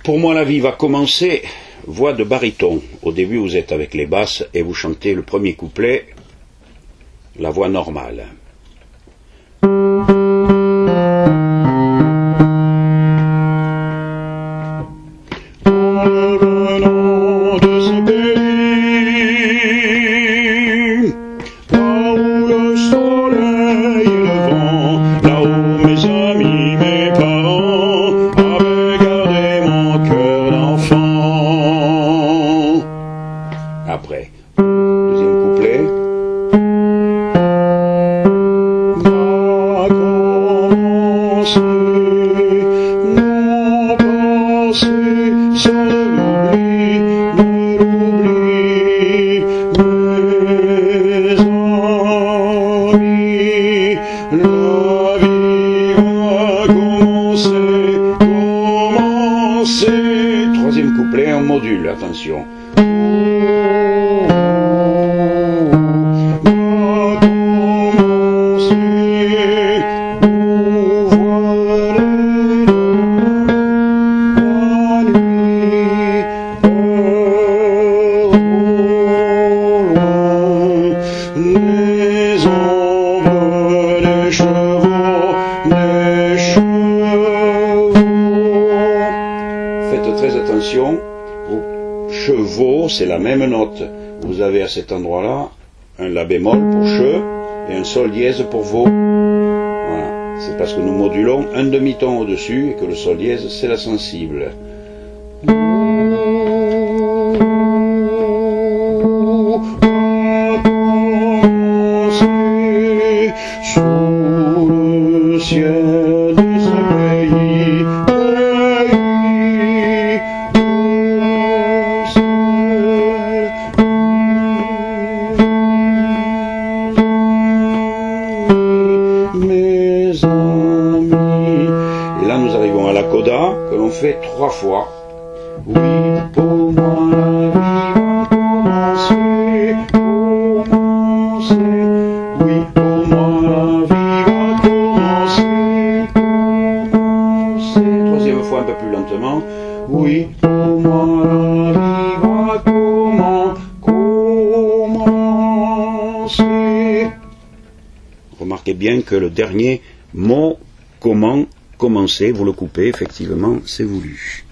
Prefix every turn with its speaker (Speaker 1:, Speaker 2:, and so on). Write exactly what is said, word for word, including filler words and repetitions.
Speaker 1: Pour moi la vie va commencer, voix de baryton. Au début vous êtes avec les basses et vous chantez le premier couplet, la voix normale. Après, deuxième couplet. Va commencer mon passé, ça l'oublie, mais l'oublie, mes amis, la vie va commencer, commencer. Troisième couplet en module, attention. Faites très attention, aux chevaux, c'est la même note. Vous avez à cet endroit-là un la bémol pour che et un sol dièse pour vo. Voilà. C'est parce que nous modulons un demi-ton au-dessus et que le sol dièse, c'est la sensible. Sous le ciel de ce pays, pays de ciel. Mes amis. Et là nous arrivons à la coda que l'on fait trois fois. Oui, pour moi la vie va commencer, commencer. Oui, pour moi la vie va commencer, commencer. Troisième fois un peu plus lentement. Oui, pour moi la vie va comment, commencer. Remarquez bien que le dernier mot, comment, commencer, vous le coupez, effectivement, c'est voulu.